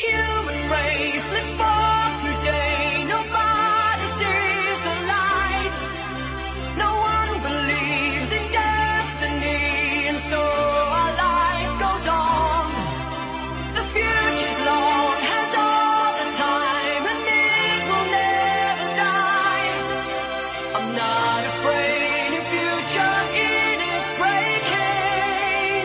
human race lives far today. Nobody sees the light. No one believes in destiny, and so our life goes on. The future's long, has all the time, and it will never die. I'm not afraid of future, it is breaking.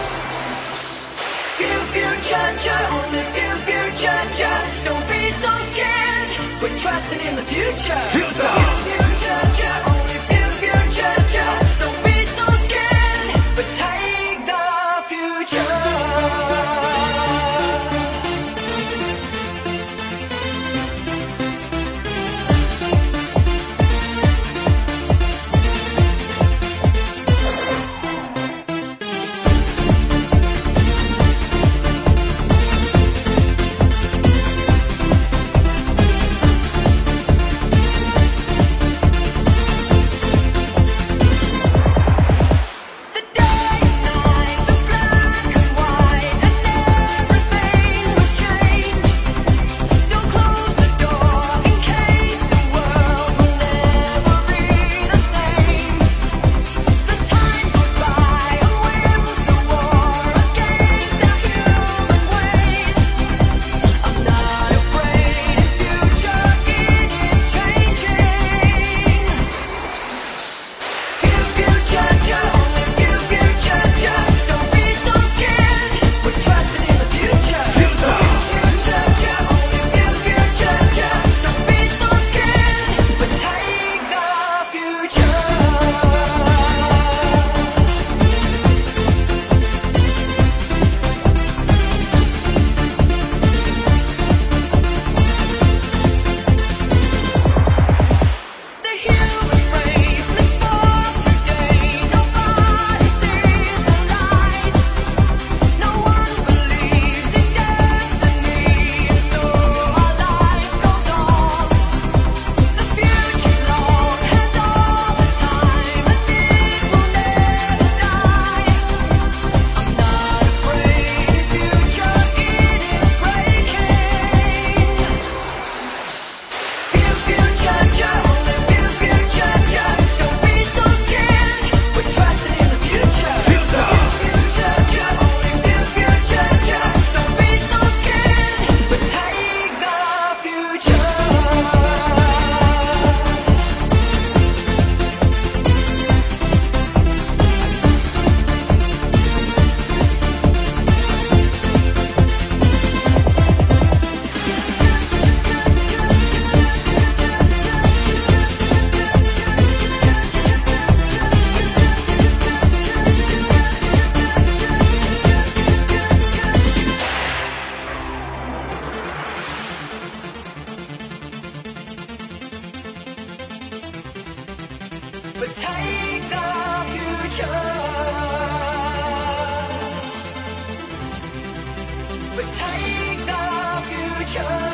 Future, only future. Don't be so scared. We're trusting in the future. Future, only future. Don't be so scared, but take the future. But take the future. But take the future.